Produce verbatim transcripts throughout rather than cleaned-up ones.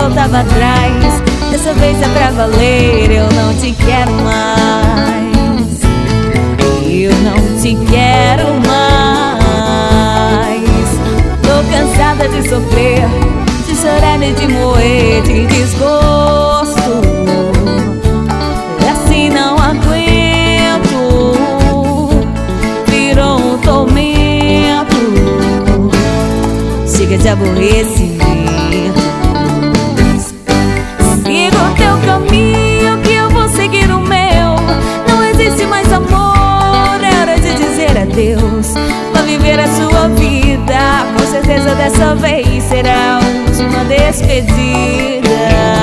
voltava atrás. Dessa vez é pra valer, eu não te quero mais. Eu não te quero mais. Tô cansada de sofrer, de chorar e de morrer de desgosto. Assim não aguento, virou um tormento. Chega de aborrecimento. Siga o teu caminho que eu vou seguir o meu. Não existe mais amor, é hora de dizer adeus. Vá viver a sua vida, com certeza dessa vez será a última despedida.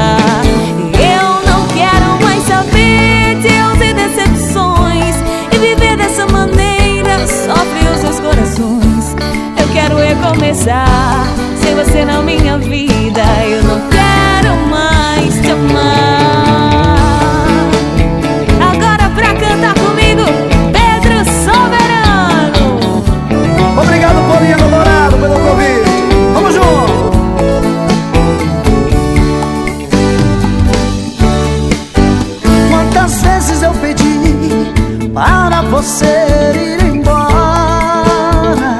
Eu não quero mais saber de erros e decepções, e viver dessa maneira sofre os seus corações. Eu quero recomeçar, sem você na minha vida. Eu não quero mais te amar. Agora pra cantar comigo, Pedro Soberano. Obrigado, Paulinha do Dourado, pelo convite. Vamos junto. Quantas vezes eu pedi para você ir embora,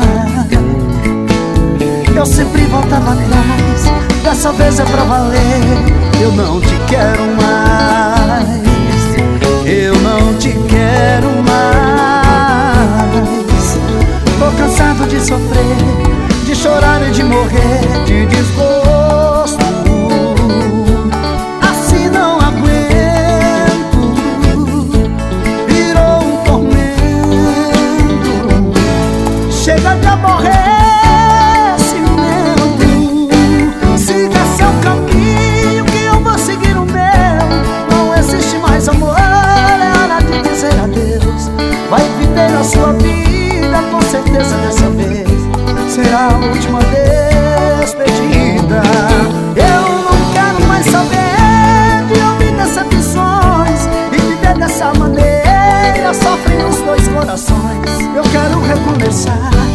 eu sempre voltava atrás. Dessa vez é pra valer, eu não te quero mais. Eu não te quero mais. Tô cansado de sofrer, de chorar e de morrer de desgosto. Assim não aguento, virou um tormento. Chega de aborrecimento. Siga seu caminho que eu vou seguir o meu. Não existe mais amor, é hora de dizer adeus. Vai viver a sua vida, com certeza dessa vez será a última despedida. Eu não quero mais saber de ouvir decepções e viver dessa maneira sofrem os dois corações. Eu quero recomeçar,